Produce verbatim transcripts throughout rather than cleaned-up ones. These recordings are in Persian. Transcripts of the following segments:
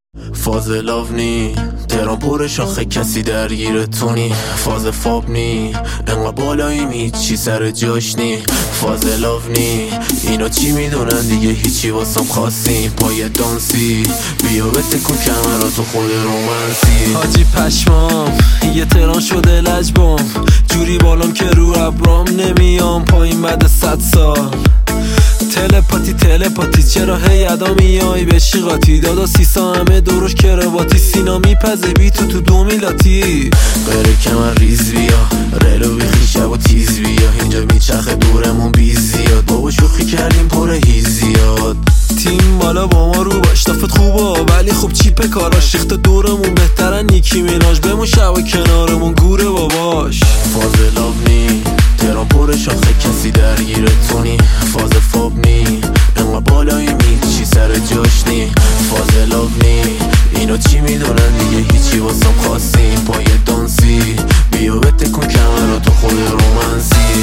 فاز لاونی تهران پر شاخه کسی درگیر تونی. فاز فابنی انقدر بالاییم هیچی سر جاش نی. فاز لاونی اینا چی میدونن دیگه هیچی واسم خاصی. پای دانسی بیا بتکن کمراتو خود رومنسی. حاجی پشمام یه تهران شده لجبام، جوری بالام که رو ابرام نمیام پایین بعد صد سال. تلپاتی تلپاتی چرا هی ادا میای بشی قاطی. دادا سیسا همه دروش کرواتی، سینا میپزه بی تو تو دو میلاتی. بره کمر ریز بیا ریلو بیخی شب و تیز بیا. اینجا میچخه دورمون بیز زیاد، بابا شوخی کردیم پر هیز زیاد. تیم بالا با ما رو باش دافت خوبا ولی خب چیپ کاراش ریخت دورمون بهترن نیکی میناج. بمون شب کنارمون گوره باباش. فاز لاونی تهران پر شاخه کسی درگیر تونی. فاز فابنی انقدر بالاییم هیچی سر جاش نی. فاز لاونی اینا چی میدونن دیگه هیچی واسم خاصی. پای دانسی بیا بتکن کمراتو خود رومنسی.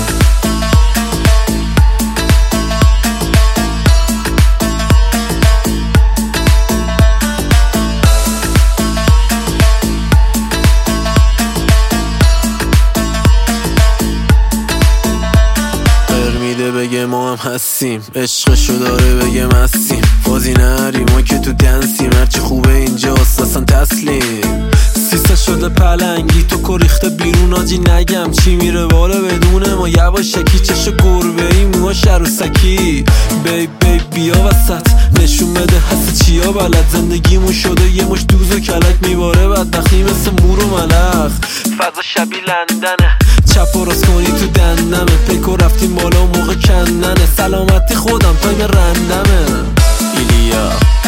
بگه ما هم هستیم عشقشو داره بگه مستیم. فازی نری ما که تو دنسیم هرچی خوبه اینجا اصلا تسلیم. سیسه شده پلنگی تو کریخته بیرون آجی نگم چی میره بالا بدونه ما یواشکی. چشو گربه ای موها شروسکی. بی بی بیا وسط نشون بده هست چیا بلد. زندگیمون شده یه مش دوز و کلک میباره بدبختی مثل مور و ملخ. فضا شبیه لندنه چپ و راست کنی تو دندمه. پیکو رفتیم بالا و موقع کندنه. سلامتی خودم تایم رندمه. ایلیا